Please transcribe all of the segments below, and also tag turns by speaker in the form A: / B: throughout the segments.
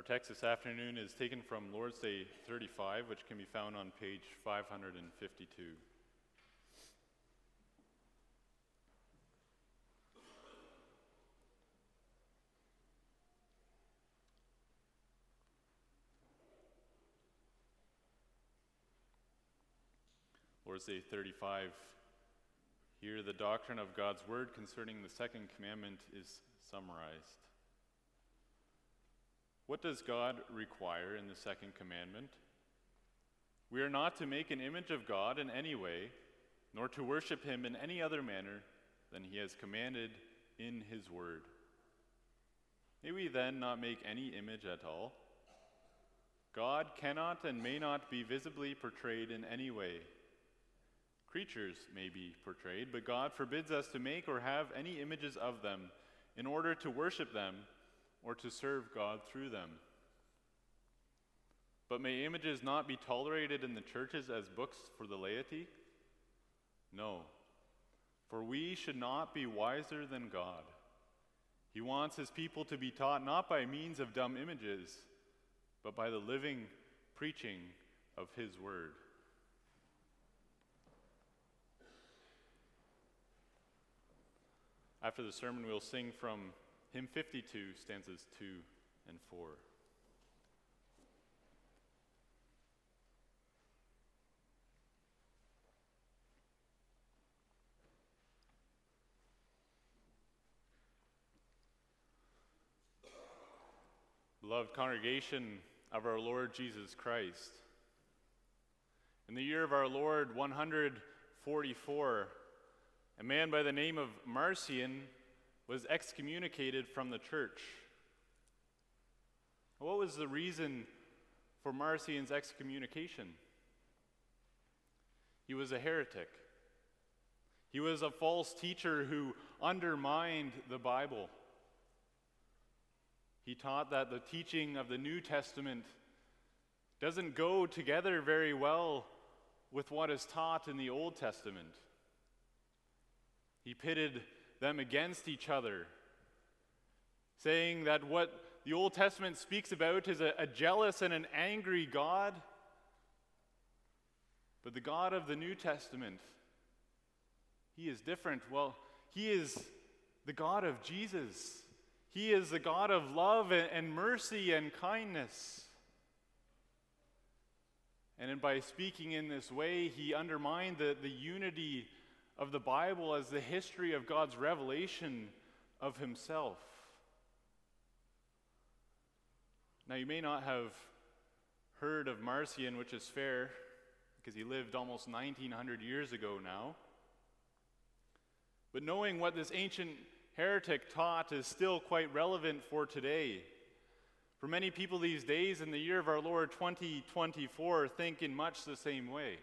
A: text this afternoon is taken from Lord's Day 35, which can be found on page 552. Lord's Day 35. Here the doctrine of God's word concerning the second commandment is summarized. What does God require in the second commandment? We are not to make an image of God in any way, nor to worship him in any other manner than he has commanded in his word. May we then not make any image at all? God cannot and may not be visibly portrayed in any way. Creatures may be portrayed, but God forbids us to make or have any images of them in order to worship them or to serve God through them. But may images not be tolerated in the churches as books for the laity? No, for we should not be wiser than God. He wants his people to be taught not by means of dumb images, but by the living preaching of his word. After the sermon, we'll sing from hymn 52, stanzas 2 and 4. Beloved congregation of our Lord Jesus Christ, in the year of our Lord 144, a man by the name of Marcion was excommunicated from the church. What was the reason for Marcion's excommunication? He was a heretic. He was a false teacher who undermined the Bible. He taught that the teaching of the New Testament doesn't go together very well with what is taught in the Old Testament. He pitted them against each other, saying that what the Old Testament speaks about is a jealous and an angry God, but the God of the New Testament, he is different. Well, he is the God of Jesus. He is the God of love and mercy and kindness. And by speaking in this way, he undermined the unity of the Bible as the history of God's revelation of himself. Now, you may not have heard of Marcion, which is fair, because he lived almost 1900 years ago now. But knowing what this ancient heretic taught is still quite relevant for today. For many people these days, in the year of our Lord 2024, think in much the same way.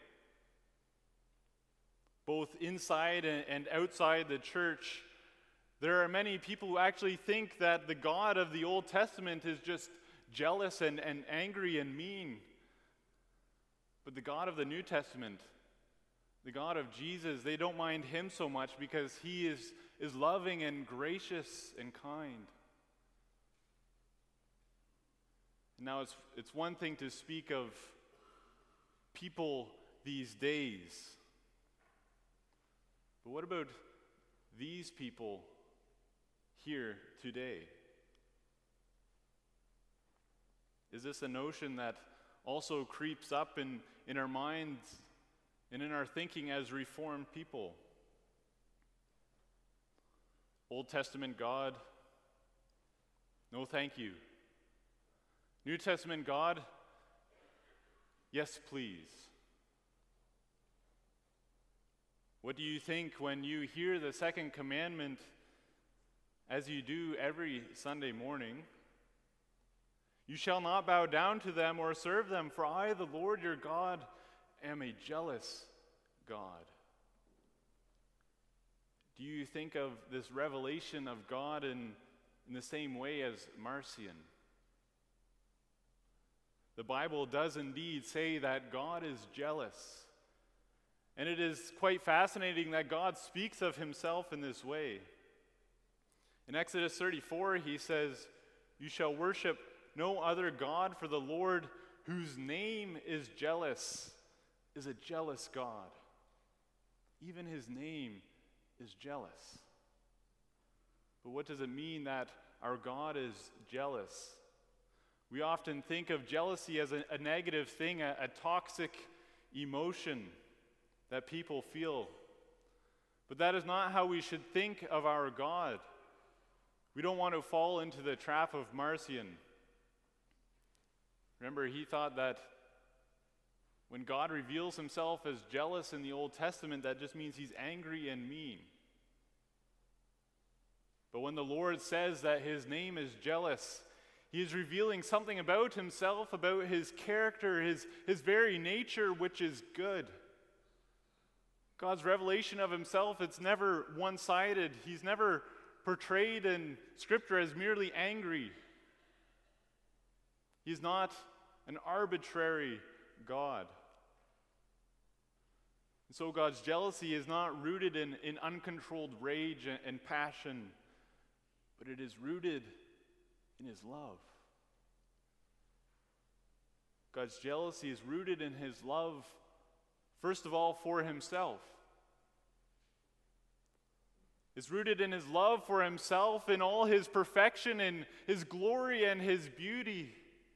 A: Both inside and outside the church, there are many people who actually think that the God of the Old Testament is just jealous and angry and mean. But the God of the New Testament, the God of Jesus, they don't mind him so much because he is loving and gracious and kind. Now, it's one thing to speak of people these days. But what about these people here today? Is this a notion that also creeps up in our minds and in our thinking as Reformed people? Old Testament God, no thank you. New Testament God, yes please. What do you think when you hear the second commandment, as you do every Sunday morning? You shall not bow down to them or serve them, for I, the Lord your God, am a jealous God. Do you think of this revelation of God in the same way as Marcion? The Bible does indeed say that God is jealous. And it is quite fascinating that God speaks of himself in this way. In Exodus 34, he says, "You shall worship no other God, for the Lord, whose name is jealous, is a jealous God. Even his name is jealous. But what does it mean that our God is jealous? We often think of jealousy as a negative thing, a toxic emotion that people feel. But that is not how we should think of our God. We don't want to fall into the trap of Marcion. Remember, he thought that when God reveals himself as jealous in the Old Testament, that just means he's angry and mean. But when the Lord says that his name is jealous, he is revealing something about himself, about his character, his very nature, which is good. God's revelation of himself, it's never one-sided. He's never portrayed in Scripture as merely angry. He's not an arbitrary God. And so God's jealousy is not rooted in uncontrolled rage and passion, but it is rooted in his love. God's jealousy is rooted in his love, first of all, for himself. It's rooted in his love for himself, in all his perfection, in his glory and his beauty.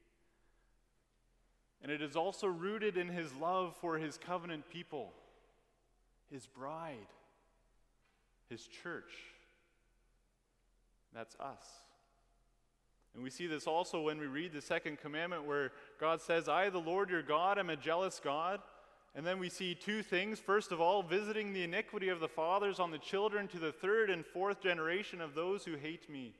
A: And it is also rooted in his love for his covenant people, his bride, his church. That's us. And we see this also when we read the second commandment where God says, I, the Lord your God, am a jealous God. And then we see two things. First of all, visiting the iniquity of the fathers on the children to the third and fourth generation of those who hate me.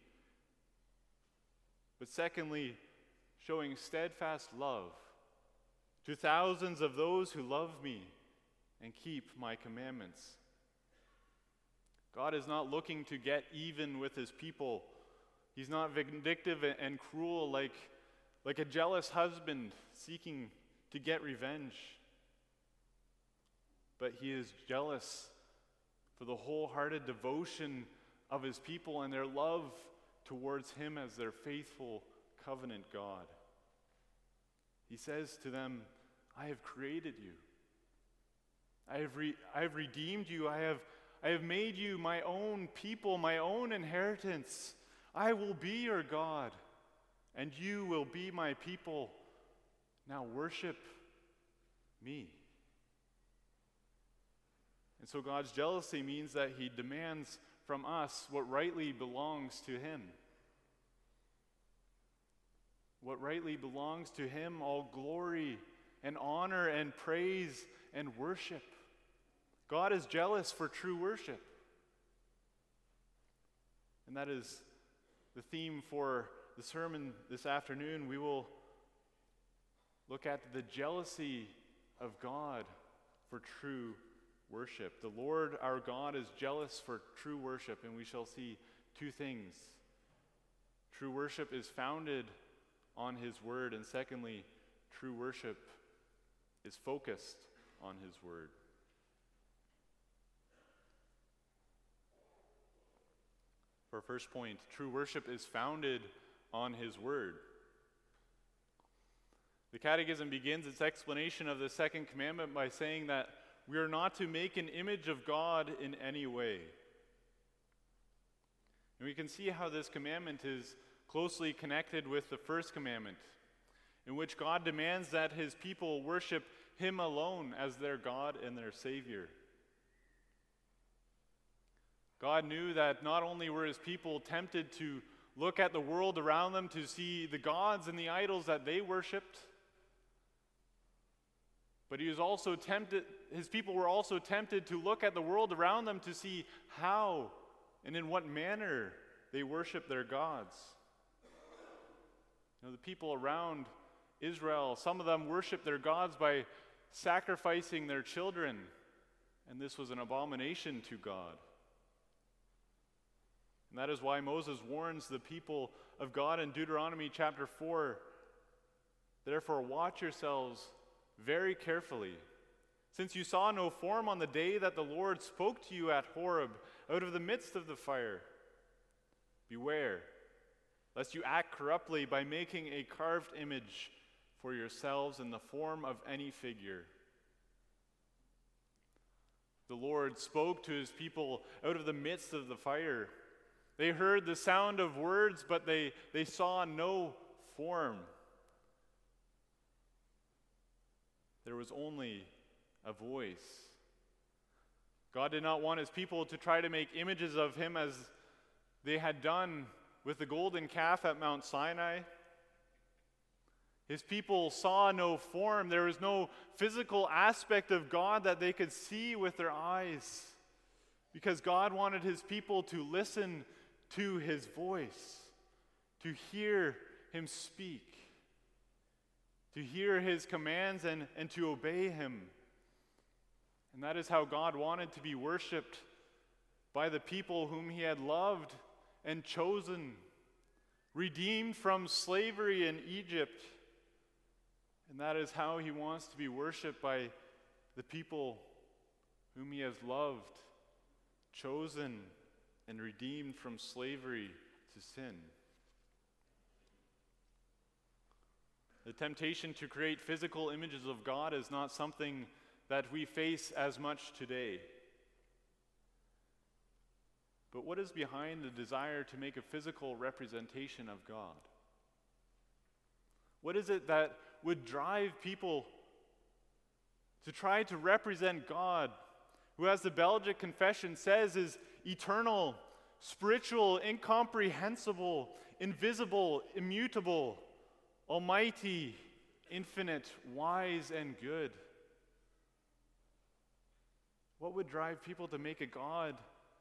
A: But secondly, showing steadfast love to thousands of those who love me and keep my commandments. God is not looking to get even with his people. He's not vindictive and cruel like a jealous husband seeking to get revenge. But he is jealous for the wholehearted devotion of his people and their love towards him as their faithful covenant God. He says to them, I have created you. I have redeemed you. I have made you my own people, my own inheritance. I will be your God, and you will be my people. Now worship me. And so God's jealousy means that he demands from us what rightly belongs to him. What rightly belongs to him, all glory and honor and praise and worship. God is jealous for true worship. And that is the theme for the sermon this afternoon. We will look at the jealousy of God for true worship. The Lord our God is jealous for true worship, and we shall see two things. True worship is founded on his word, and secondly, true worship is focused on his word. For our first point, true worship is founded on his word. The Catechism begins its explanation of the second commandment by saying that we are not to make an image of God in any way. And we can see how this commandment is closely connected with the first commandment, in which God demands that his people worship him alone as their God and their Savior. God knew that not only were his people tempted to look at the world around them to see the gods and the idols that they worshipped, but he was also tempted, his people were also tempted to look at the world around them to see how and in what manner they worship their gods. You know, the people around Israel, some of them worshiped their gods by sacrificing their children, and this was an abomination to God. And that is why Moses warns the people of God in Deuteronomy chapter 4, therefore watch yourselves very carefully, since you saw no form on the day that the Lord spoke to you at Horeb out of the midst of the fire. Beware, lest you act corruptly by making a carved image for yourselves in the form of any figure. The Lord spoke to his people out of the midst of the fire. They heard the sound of words, but they saw no form. There was only a voice. God did not want his people to try to make images of him as they had done with the golden calf at Mount Sinai. His people saw no form. There was no physical aspect of God that they could see with their eyes, because God wanted his people to listen to his voice, to hear him speak, to hear his commands and to obey him. And that is how God wanted to be worshiped by the people whom he had loved and chosen, redeemed from slavery in Egypt. And that is how he wants to be worshiped by the people whom he has loved, chosen, and redeemed from slavery to sin. The temptation to create physical images of God is not something that we face as much today. But what is behind the desire to make a physical representation of God? What is it that would drive people to try to represent God, who, as the Belgic Confession says, is eternal, spiritual, incomprehensible, invisible, immutable, almighty, infinite, wise, and good? What would drive people to make a God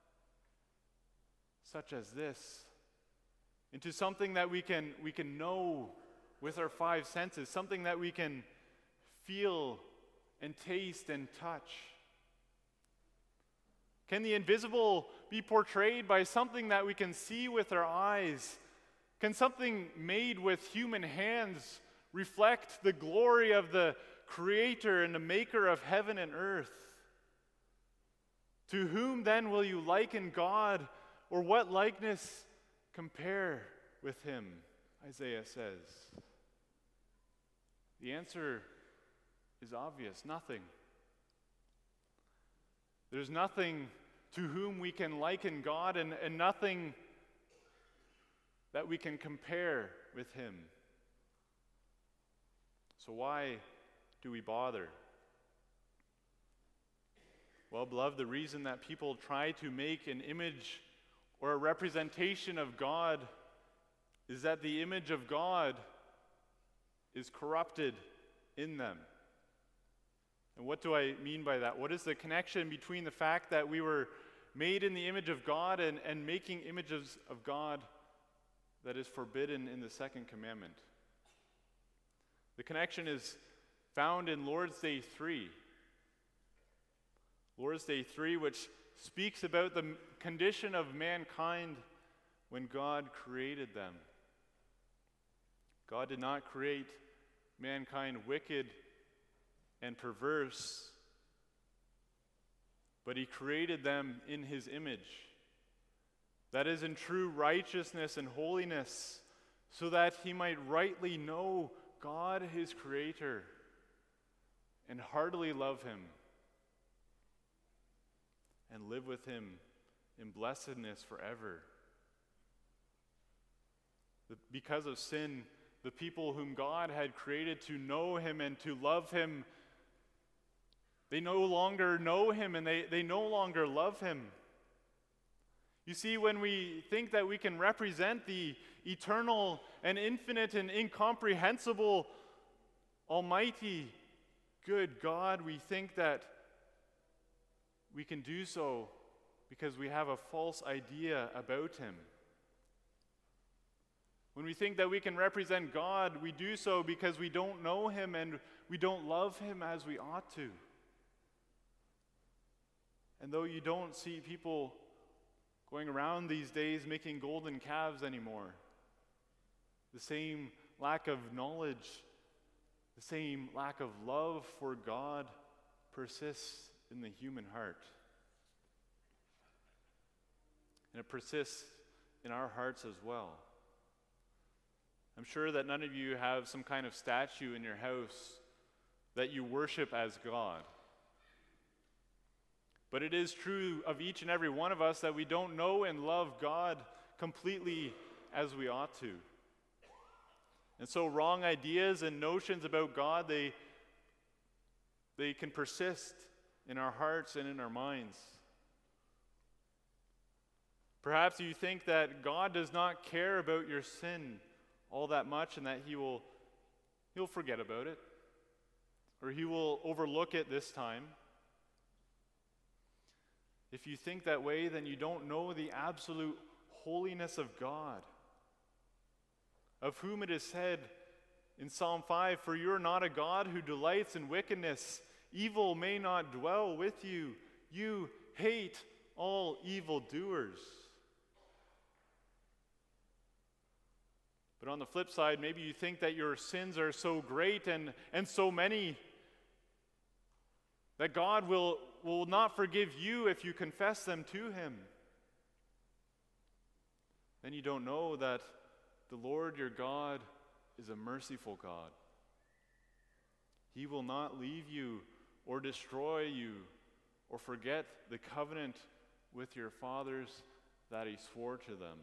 A: such as this into something that we can know with our five senses, something that we can feel and taste and touch? Can the invisible be portrayed by something that we can see with our eyes? Can something made with human hands reflect the glory of the Creator and the Maker of heaven and earth? To whom then will you liken God, or what likeness compare with him? Isaiah says. The answer is obvious: nothing. There's nothing to whom we can liken God, and nothing that we can compare with him. So why do we bother? Well, beloved, the reason that people try to make an image or a representation of God is that the image of God is corrupted in them. And what do I mean by that? What is the connection between the fact that we were made in the image of God and making images of God that is forbidden in the second commandment? The connection is found in Lord's Day 3. Lord's Day 3, which speaks about the condition of mankind when God created them. God did not create mankind wicked and perverse, but he created them in his image. That is, in true righteousness and holiness, so that he might rightly know God, his Creator, and heartily love him and live with him in blessedness forever. Because of sin, the people whom God had created to know him and to love him, they no longer know him, and they no longer love him. You see, when we think that we can represent the eternal and infinite and incomprehensible, almighty, good God, we think that we can do so because we have a false idea about him. When we think that we can represent God, we do so because we don't know him and we don't love him as we ought to. And though you don't see people going around these days making golden calves anymore, the same lack of knowledge, the same lack of love for God persists in the human heart. And it persists in our hearts as well. I'm sure that none of you have some kind of statue in your house that you worship as God. But it is true of each and every one of us that we don't know and love God completely as we ought to. And so wrong ideas and notions about God, they can persist in our hearts and in our minds. Perhaps you think that God does not care about your sin all that much and that he'll forget about it, or he will overlook it this time. If you think that way, then you don't know the absolute holiness of God, of whom it is said in Psalm 5, "For you are not a God who delights in wickedness. Evil may not dwell with you. You hate all evildoers." But on the flip side, maybe you think that your sins are so great and so many that God will not forgive you if you confess them to him. Then you don't know that the Lord your God is a merciful God. He will not leave you or destroy you or forget the covenant with your fathers that he swore to them.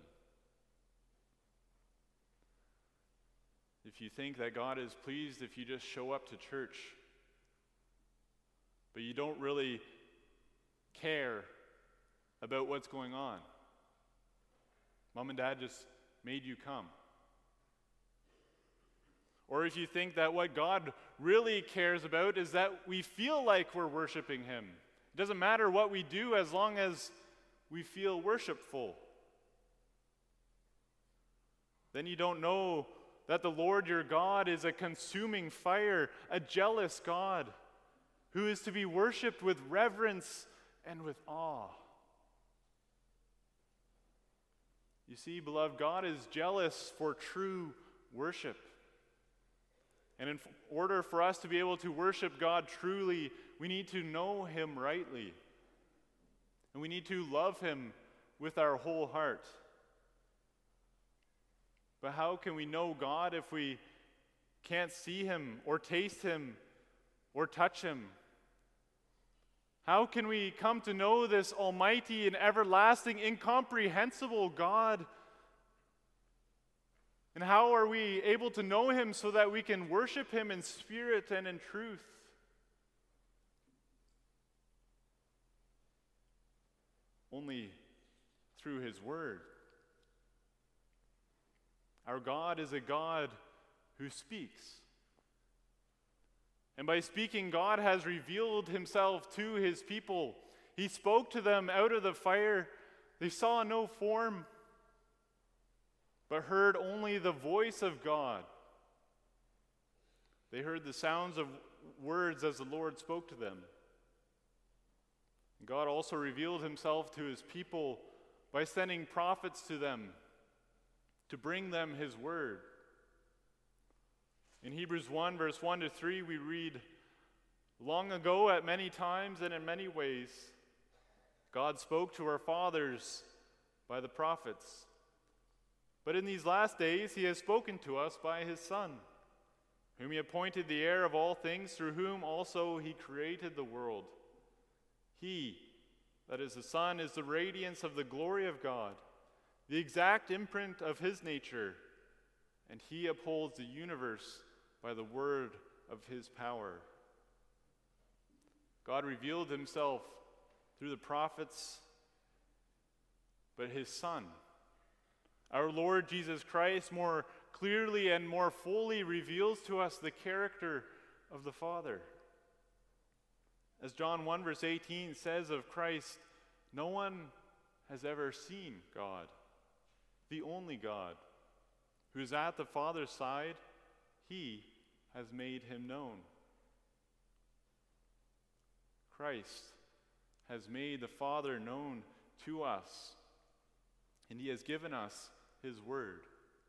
A: If you think that God is pleased if you just show up to church, but you don't really care about what's going on, Mom and Dad just made you come. Or if you think that what God really cares about is that we feel like we're worshiping him. It doesn't matter what we do as long as we feel worshipful. Then you don't know that the Lord your God is a consuming fire, a jealous God, who is to be worshipped with reverence and with awe. You see, beloved, God is jealous for true worship. And in order for us to be able to worship God truly, we need to know him rightly. And we need to love him with our whole heart. But how can we know God if we can't see him or taste him or touch him? How can we come to know this almighty and everlasting, incomprehensible God? And how are we able to know him so that we can worship him in spirit and in truth? Only through his word. Our God is a God who speaks. And by speaking, God has revealed himself to his people. He spoke to them out of the fire. They saw no form, but heard only the voice of God. They heard the sounds of words as the Lord spoke to them. God also revealed himself to his people by sending prophets to them to bring them his word. In Hebrews 1, verse 1 to 3, we read, "Long ago, at many times and in many ways, God spoke to our fathers by the prophets. But in these last days, he has spoken to us by his Son, whom he appointed the heir of all things, through whom also he created the world. He, that is the Son, is the radiance of the glory of God, the exact imprint of his nature, and he upholds the universe by the word of his power." God revealed himself through the prophets, but his Son, our Lord Jesus Christ, more clearly and more fully reveals to us the character of the Father. As John 1, verse 18 says of Christ, "No one has ever seen God, the only God, who is at the Father's side. He has made him known." Christ has made the Father known to us, and he has given us his word.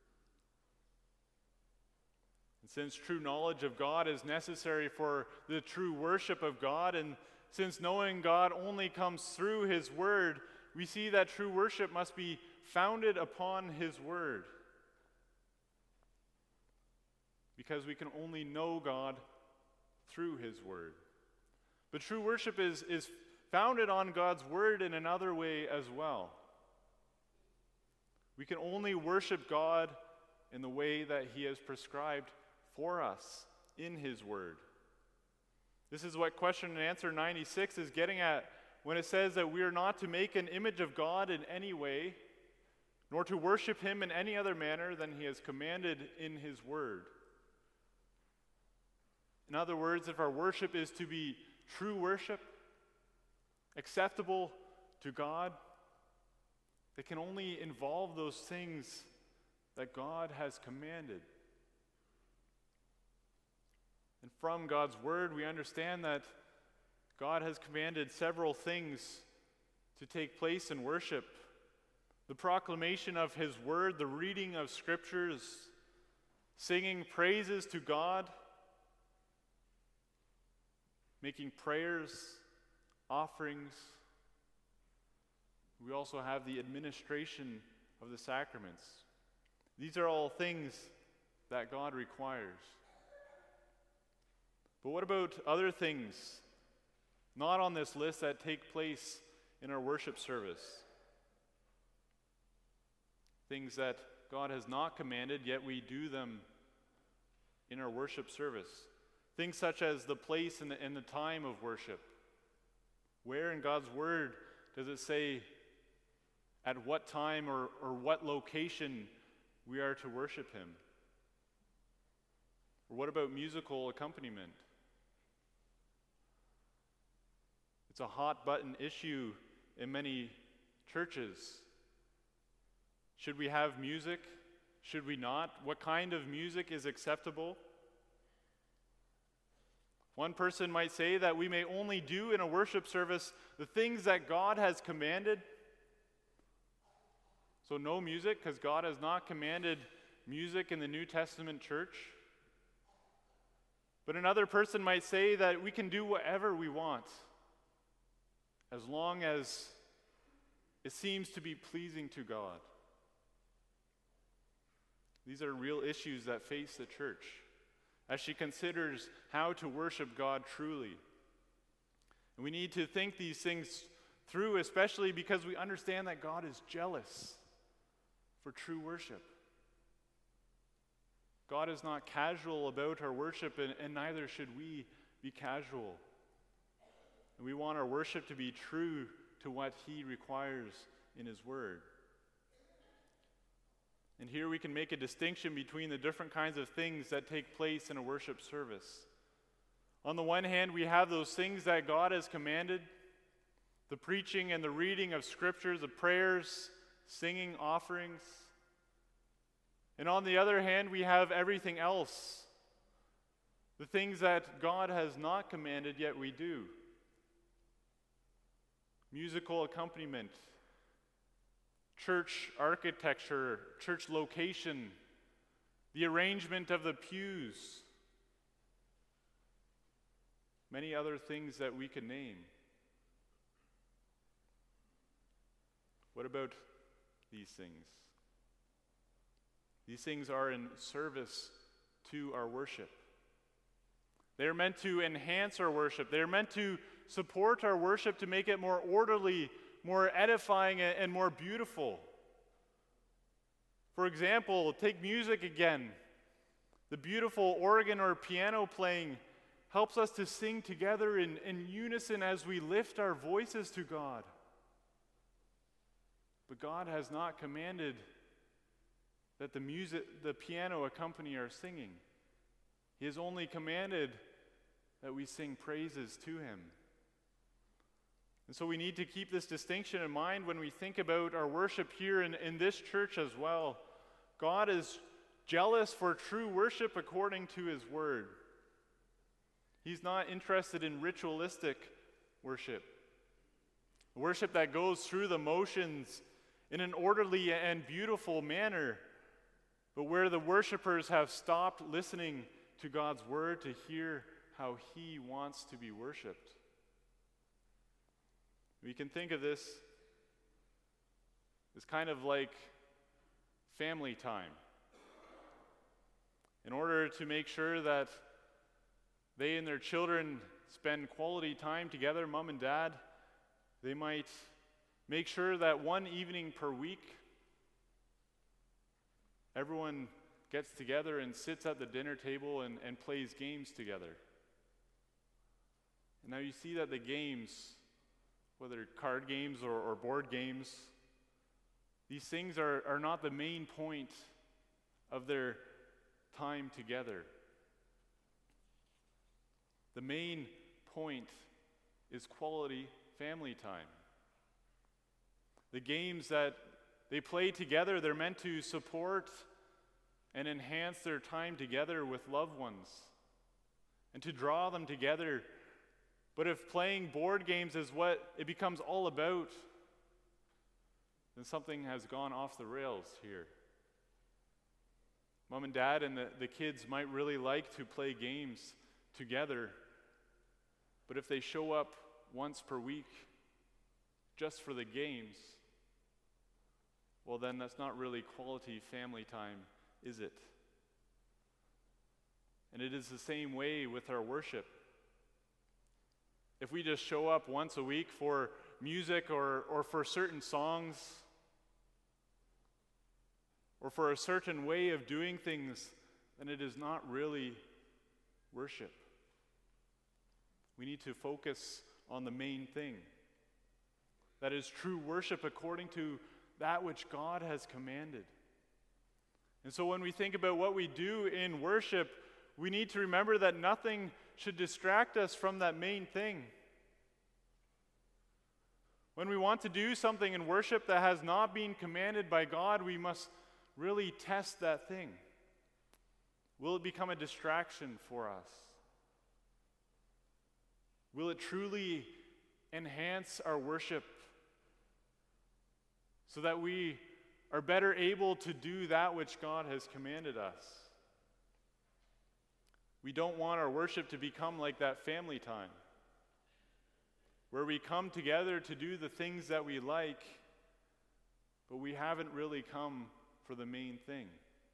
A: And since true knowledge of God is necessary for the true worship of God, and since knowing God only comes through his word, we see that true worship must be founded upon his word. because we can only know God through his word. But true worship is founded on God's word in another way as well. We can only worship God in the way that he has prescribed for us in his word. This is what question and answer 96 is getting at when it says that we are not to make an image of God in any way, nor to worship him in any other manner than he has commanded in his word. In other words, if our worship is to be true worship, acceptable to God, it can only involve those things that God has commanded. And from God's word, we understand that God has commanded several things to take place in worship. The proclamation of his word, the reading of scriptures, singing praises to God, making prayers, offerings. We also have the administration of the sacraments. These are all things that God requires. But what about other things not on this list that take place in our worship service? Things that God has not commanded, yet we do them in our worship service. Things such as the place and the time of worship. Where in God's word does it say at what time or what location we are to worship him? Or what about musical accompaniment? It's a hot button issue in many churches. Should we have music? Should we not? What kind of music is acceptable? One person might say that we may only do in a worship service the things that God has commanded. So no music, because God has not commanded music in the New Testament church. But another person might say that we can do whatever we want, as long as it seems to be pleasing to God. These are real issues that face the church as she considers how to worship God truly. And we need to think these things through, especially because we understand that God is jealous for true worship. God is not casual about our worship, and neither should we be casual. And we want our worship to be true to what he requires in his word. And here we can make a distinction between the different kinds of things that take place in a worship service. On the one hand, we have those things that God has commanded, the preaching and the reading of scriptures, the prayers, singing, offerings. And on the other hand, we have everything else, the things that God has not commanded, yet we do. Musical accompaniment, church architecture, church location, the arrangement of the pews, many other things that we can name. What about these things? These things are in service to our worship. They're meant to enhance our worship. They're meant to support our worship, to make it more orderly, more edifying, and more beautiful. For example, take music again. The beautiful organ or piano playing helps us to sing together in unison as we lift our voices to God. But God has not commanded that the piano accompany our singing. He has only commanded that we sing praises to him. And so we need to keep this distinction in mind when we think about our worship here in this church as well. God is jealous for true worship according to his word. He's not interested in ritualistic worship, worship that goes through the motions in an orderly and beautiful manner, but where the worshipers have stopped listening to God's word to hear how he wants to be worshiped. We can think of this as kind of like family time. in order to make sure that they and their children spend quality time together, mom and dad, they might make sure that one evening per week, everyone gets together and sits at the dinner table and plays games together. And now you see that the games, whether card games or board games, these things are not the main point of their time together. The main point is quality family time. The games that they play together, they're meant to support and enhance their time together with loved ones and to draw them together. But if playing board games is what it becomes all about, then something has gone off the rails here. Mom and dad and the kids might really like to play games together, but if they show up once per week just for the games, well, then that's not really quality family time, is it? And it is the same way with our worship. If we just show up once a week for music or for certain songs or for a certain way of doing things, then it is not really worship. We need to focus on the main thing. That is true worship according to that which God has commanded. And so when we think about what we do in worship, we need to remember that nothing should distract us from that main thing. When we want to do something in worship that has not been commanded by God, we must really test that thing. Will it become a distraction for us? Will it truly enhance our worship so that we are better able to do that which God has commanded us? We don't want our worship to become like that family time, where we come together to do the things that we like, but we haven't really come for the main thing,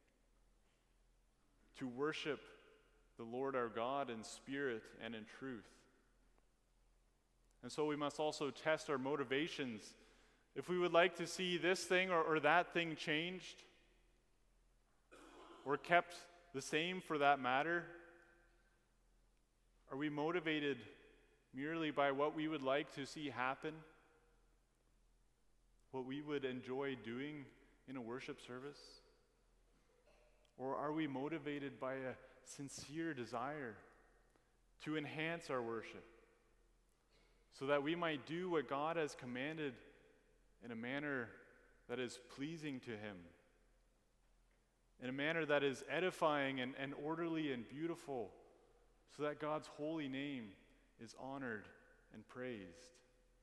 A: to worship the Lord our God in spirit and in truth. And so we must also test our motivations. If we would like to see this thing or that thing changed, or kept the same for that matter, are we motivated merely by what we would like to see happen? What we would enjoy doing in a worship service? Or are we motivated by a sincere desire to enhance our worship so that we might do what God has commanded in a manner that is pleasing to Him, in a manner that is edifying and orderly and beautiful, so that God's holy name is honored and praised?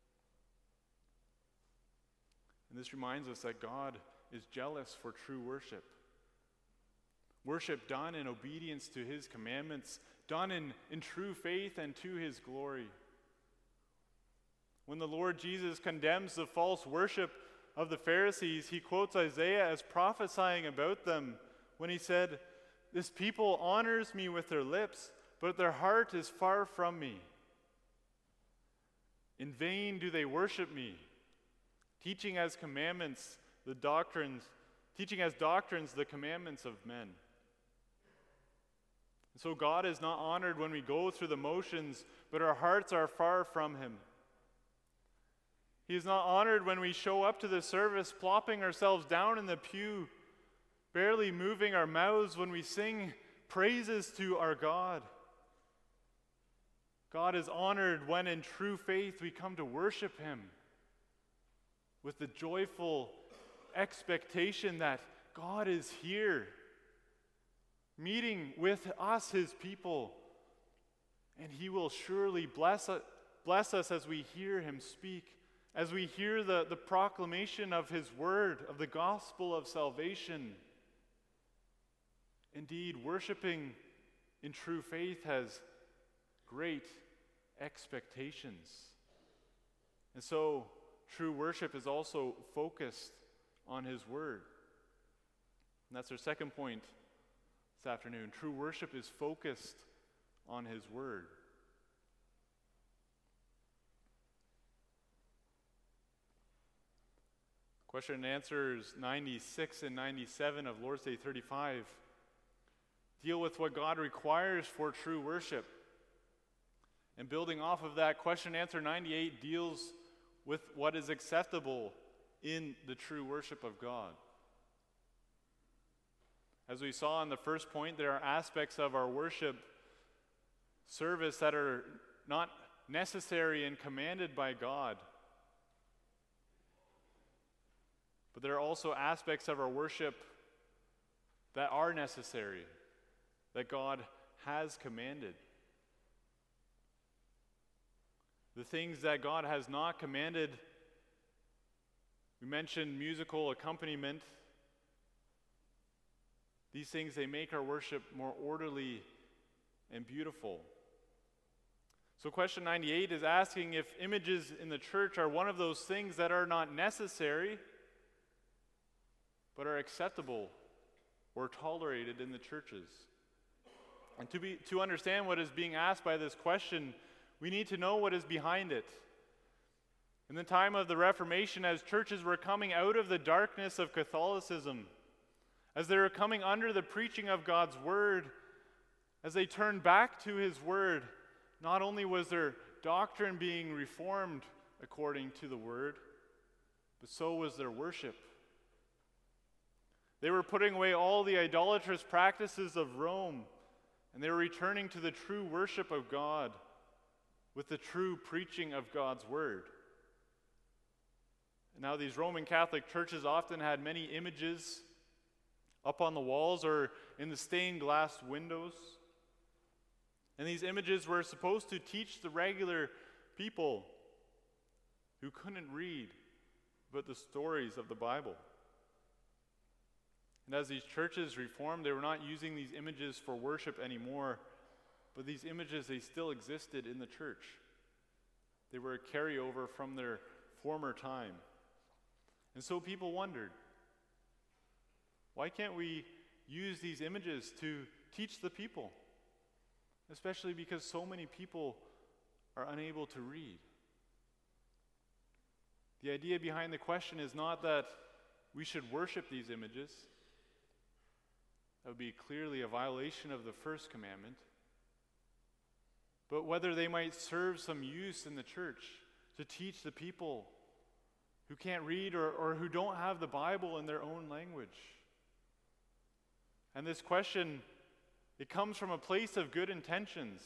A: And this reminds us that God is jealous for true worship. Worship done in obedience to His commandments, done in true faith and to His glory. When the Lord Jesus condemns the false worship of the Pharisees, He quotes Isaiah as prophesying about them when He said, "This people honors me with their lips, but their heart is far from me. In vain do they worship me, teaching as doctrines the commandments of men." And so God is not honored when we go through the motions, but our hearts are far from Him. He is not honored when we show up to the service, plopping ourselves down in the pew, barely moving our mouths when we sing praises to our God. God is honored when in true faith we come to worship Him with the joyful expectation that God is here, meeting with us, His people, and He will surely bless us as we hear Him speak, as we hear the proclamation of His word, of the gospel of salvation. Indeed, worshiping in true faith has great expectations. And so, true worship is also focused on His word. And that's our second point. this afternoon. True worship is focused on His Word. Question and answers 96 and 97 of Lord's Day 35 deal with what God requires for true worship. And building off of that, question and answer 98 deals with what is acceptable in the true worship of God. As we saw in the first point, there are aspects of our worship service that are not necessary and commanded by God. But there are also aspects of our worship that are necessary, that God has commanded. The things that God has not commanded, we mentioned musical accompaniment. These things, they make our worship more orderly and beautiful. So question 98 is asking if images in the church are one of those things that are not necessary, but are acceptable or tolerated in the churches. And to understand what is being asked by this question, we need to know what is behind it. In the time of the Reformation, as churches were coming out of the darkness of Catholicism, as they were coming under the preaching of God's Word, as they turned back to His Word, not only was their doctrine being reformed according to the Word, but so was their worship. They were putting away all the idolatrous practices of Rome, and they were returning to the true worship of God with the true preaching of God's Word. And now these Roman Catholic churches often had many images up on the walls or in the stained glass windows. And these images were supposed to teach the regular people who couldn't read but the stories of the Bible. And as these churches reformed, they were not using these images for worship anymore, but these images, they still existed in the church. They were a carryover from their former time. And so people wondered, why can't we use these images to teach the people? Especially because so many people are unable to read. The idea behind the question is not that we should worship these images. That would be clearly a violation of the first commandment. But whether they might serve some use in the church to teach the people who can't read or who don't have the Bible in their own language. And this question, it comes from a place of good intentions.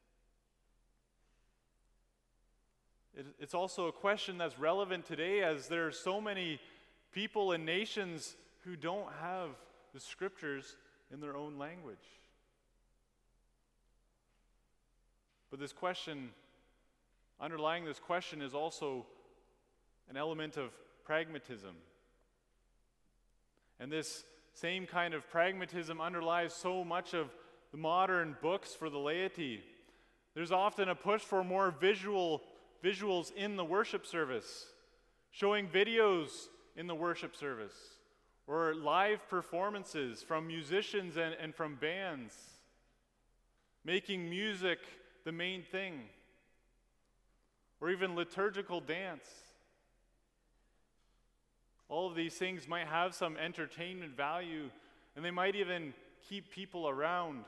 A: It's also a question that's relevant today, as there are so many people and nations who don't have the Scriptures in their own language. But this question, underlying this question, is also an element of pragmatism. And this same kind of pragmatism underlies so much of the modern books for the laity. There's often a push for more visuals in the worship service, showing videos in the worship service, or live performances from musicians and from bands, making music the main thing, or even liturgical dance. All of these things might have some entertainment value, and they might even keep people around.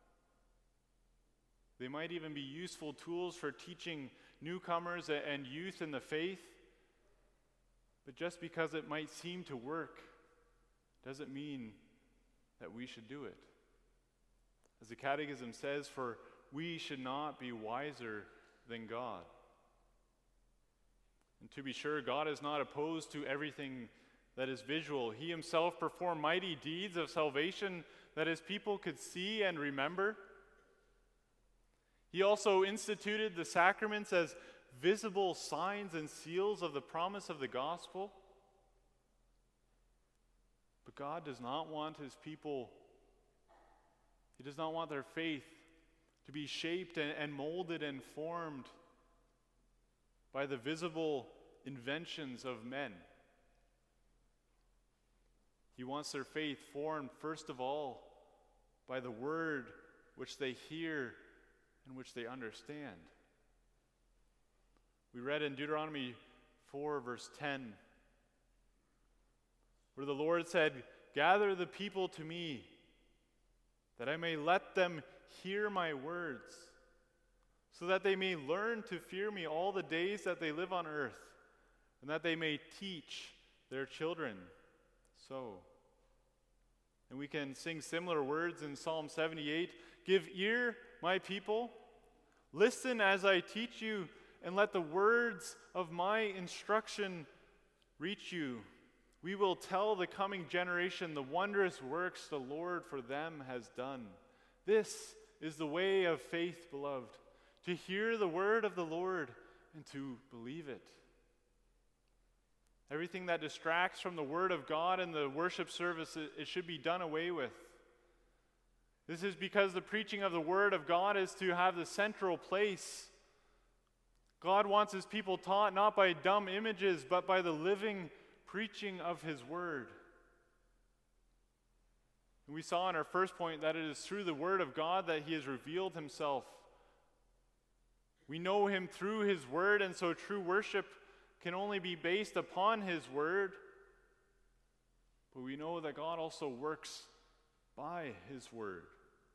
A: They might even be useful tools for teaching newcomers and youth in the faith. But just because it might seem to work doesn't mean that we should do it. As the Catechism says, for we should not be wiser than God. And to be sure, God is not opposed to everything that is visual. He Himself performed mighty deeds of salvation that His people could see and remember. He also instituted the sacraments as visible signs and seals of the promise of the gospel. But God does not want His people, He does not want their faith to be shaped and molded and formed by the visible inventions of men. He wants their faith formed, first of all, by the word which they hear and which they understand. We read in Deuteronomy 4, verse 10, where the Lord said, "Gather the people to me, that I may let them hear my words, so that they may learn to fear me all the days that they live on earth, and that they may teach their children so." And we can sing similar words in Psalm 78. "Give ear, my people, listen as I teach you, and let the words of my instruction reach you. We will tell the coming generation the wondrous works the Lord for them has done." This is the way of faith, beloved, to hear the word of the Lord and to believe it. Everything that distracts from the word of God in the worship service, it should be done away with. This is because the preaching of the word of God is to have the central place. God wants his people taught not by dumb images, but by the living preaching of his word. And we saw in our first point that it is through the word of God that he has revealed himself. We know him through his word, and so true worship can only be based upon his word. But we know that God also works by his word.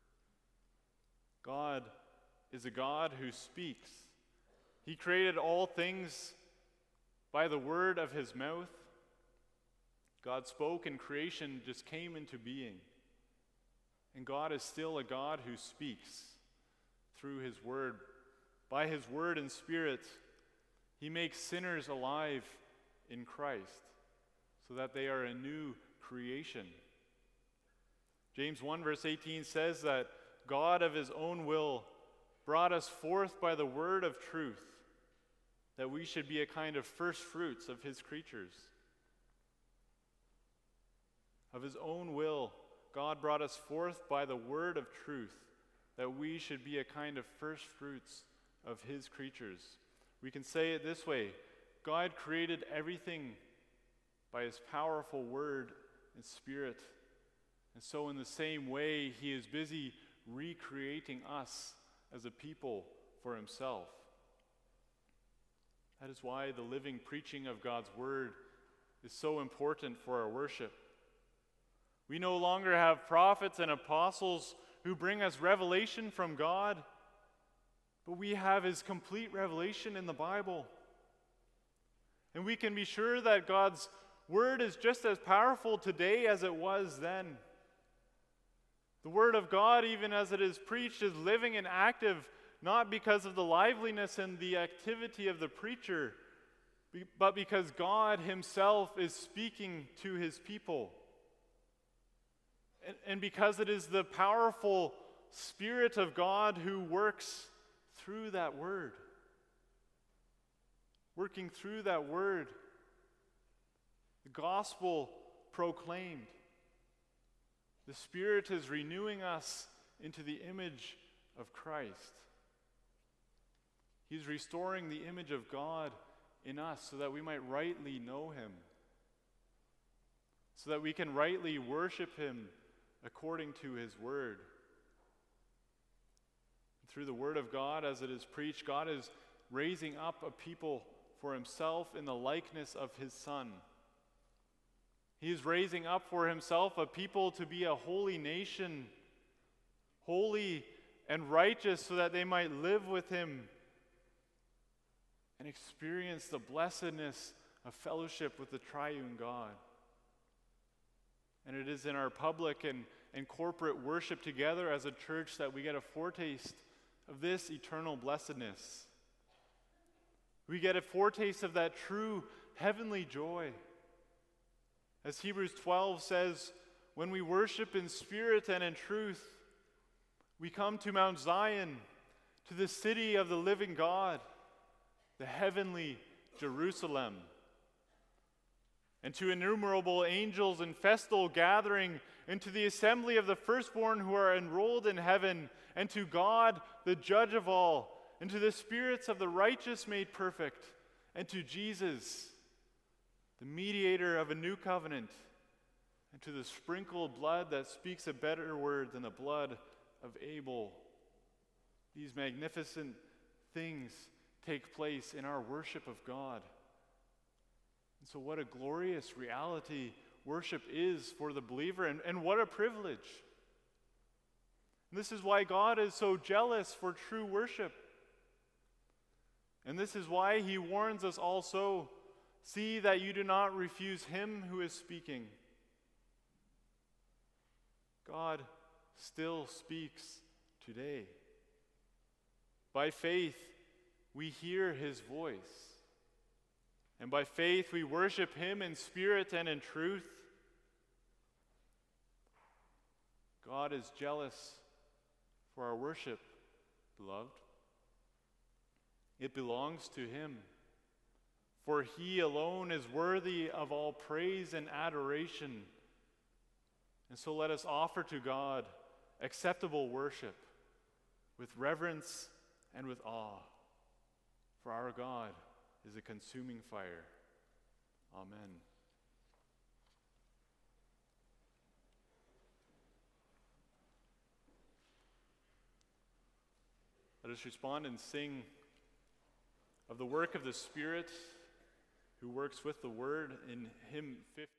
A: God is a God who speaks. He created all things by the word of his mouth. God spoke and creation just came into being. And God is still a God who speaks through his word. By his word and spirit, he makes sinners alive in Christ so that they are a new creation. James 1 verse 18 says that God of his own will brought us forth by the word of truth, that we should be a kind of first fruits of his creatures. Of his own will, God brought us forth by the word of truth, that we should be a kind of first fruits of his creatures. We can say it this way: God created everything by his powerful word and spirit. And so in the same way, he is busy recreating us as a people for himself. That is why the living preaching of God's word is so important for our worship. We no longer have prophets and apostles who bring us revelation from God, but we have his complete revelation in the Bible. And we can be sure that God's word is just as powerful today as it was then. The word of God, even as it is preached, is living and active, not because of the liveliness and the activity of the preacher, but because God himself is speaking to his people. And because it is the powerful Spirit of God who works through that word. Working through that word, the gospel proclaimed. The Spirit is renewing us into the image of Christ. He's restoring the image of God in us so that we might rightly know him, so that we can rightly worship him according to his word. Through the word of God, as it is preached, God is raising up a people for himself in the likeness of his Son. He is raising up for himself a people to be a holy nation, holy and righteous, so that they might live with him and experience the blessedness of fellowship with the triune God. And it is in our public and corporate worship together as a church that we get a foretaste of this eternal blessedness. We get a foretaste of that true heavenly joy. As Hebrews 12 says, when we worship in spirit and in truth, we come to Mount Zion, to the city of the living God, the heavenly Jerusalem, and to innumerable angels in festal gathering, and to the assembly of the firstborn who are enrolled in heaven, and to God, the judge of all, and to the spirits of the righteous made perfect, and to Jesus, the mediator of a new covenant, and to the sprinkled blood that speaks a better word than the blood of Abel. These magnificent things take place in our worship of God. And so what a glorious reality worship is for the believer, and what a privilege. And this is why God is so jealous for true worship. And this is why he warns us also, see that you do not refuse him who is speaking. God still speaks today. By faith, we hear his voice. And by faith, we worship him in spirit and in truth. God is jealous for our worship, beloved. It belongs to him, for he alone is worthy of all praise and adoration. And so let us offer to God acceptable worship with reverence and with awe, for our God is a consuming fire. Amen. Let us respond and sing of the work of the Spirit who works with the Word in hymn 50.